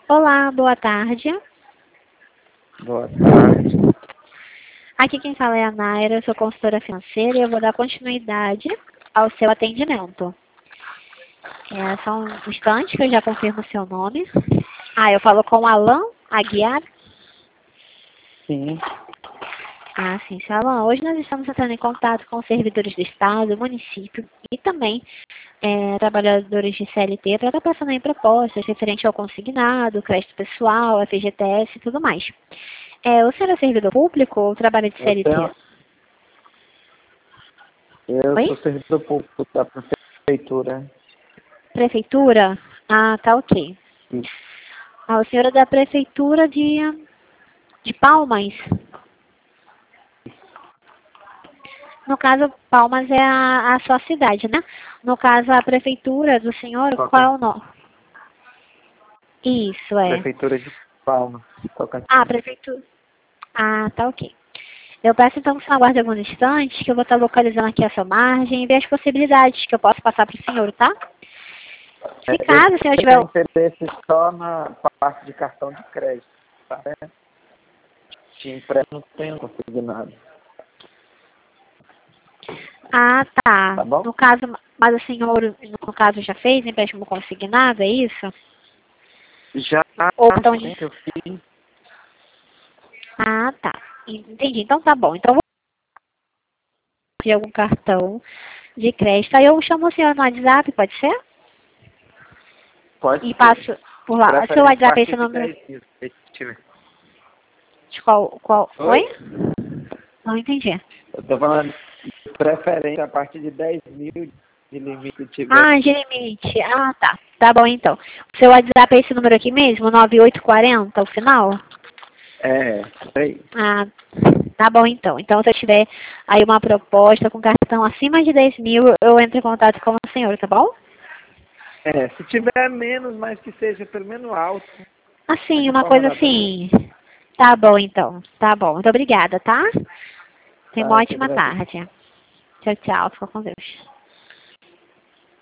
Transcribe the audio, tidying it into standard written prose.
Olá, boa tarde. Boa tarde. Aqui quem fala é a Naira, eu sou consultora financeira e eu vou dar continuidade ao seu atendimento. Só um instante que eu já confirmo o seu nome. Eu falo com o Alan Aguiar. Sim. Sim, seu Alan. Hoje nós estamos entrando em contato com servidores do Estado, município e também trabalhadores de CLT para estar passando em propostas referente ao consignado, crédito pessoal, FGTS e tudo mais. O senhor é servidor público ou trabalha de CLT? Eu Oi? sou servidor público da prefeitura. Prefeitura? Tá ok. Sim. O senhor é da prefeitura de Palmas. No caso, Palmas é a sua cidade, né? No caso, a prefeitura do senhor, qual é o nome? Isso, é. Prefeitura de Palmas, Tocantins. Prefeitura. Tá ok. Eu peço então que o senhor aguarde alguns instantes, que eu vou estar localizando aqui a sua margem e ver as possibilidades que eu posso passar para o senhor, tá? Se caso o senhor Eu tiver... tenho interesse só na parte de cartão de crédito, tá? De empréstimo não tenho consignado. Tá. Tá bom? No caso, mas o senhor, no caso, já fez empréstimo consignado, é isso? Já Ou cartão de... que eu fiz. Tá. Entendi. Então tá bom. Então eu vou pedir algum cartão de crédito. Aí eu chamo o senhor no WhatsApp, pode ser? Pode E ser. passo por lá. O seu Preferência a WhatsApp é esse partir de número... 10 mil, se tiver. De qual? Oi? Oi? Não entendi. Eu tô falando de preferência a partir de 10 mil de limite se tiver. De limite. Tá. Tá bom, então. O seu WhatsApp é esse número aqui mesmo? 9840, o final? É aí. Tá bom, então. Então, se eu tiver aí uma proposta com cartão acima de 10 mil, eu entro em contato com o senhor, tá bom? Se tiver menos, mas que seja pelo menos alto. Assim, De uma forma coisa dá também. assim. Tá bom, então. Tá bom. Muito obrigada, tá? Tenha uma Tá, que ótima agradeço. tarde. Tchau, tchau. Fica com Deus.